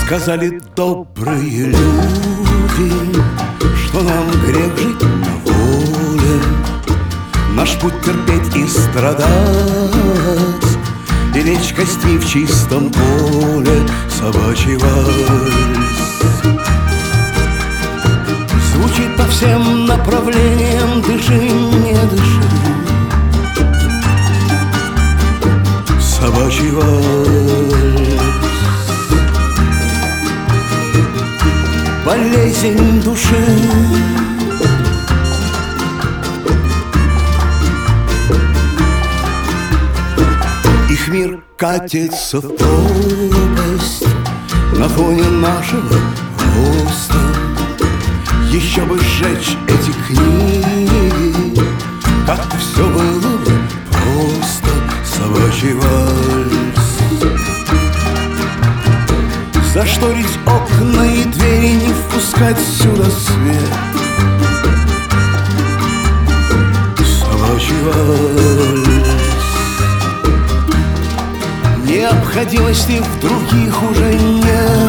Сказали добрые люди, что нам грех жить на воле, наш путь терпеть и страдать, и лечь костьми в чистом поле собачий вальс. Звучит по всем направлениям, дыши, не дыши, собачий вальс. Болезнь души, их мир катится в пропасть на фоне нашего роста. Еще бы сжечь эти книги, как все было бы просто. Собачий вальс. Зашторить окна и двери, не впускать сюда свет. Собачий вальс. Необходимости в других уже нет.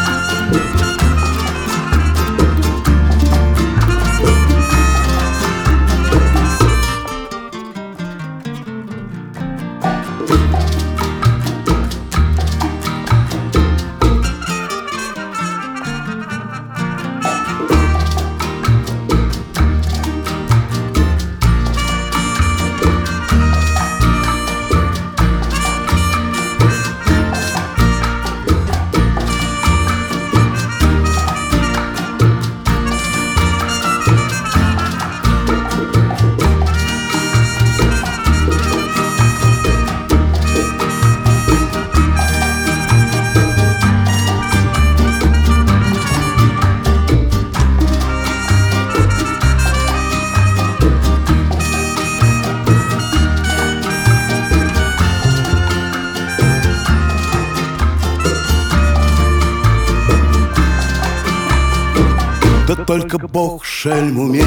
Да только Бог шельму метит,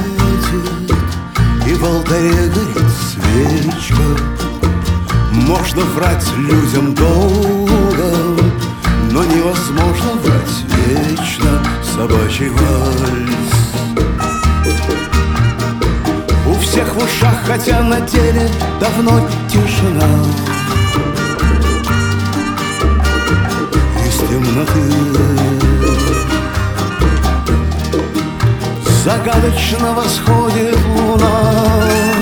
и в алтаре горит свечка. Можно врать людям долго, но невозможно врать вечно. Собачий вальс. У всех в ушах, хотя на теле давно тишина. Из темноты загадочно восходит луна.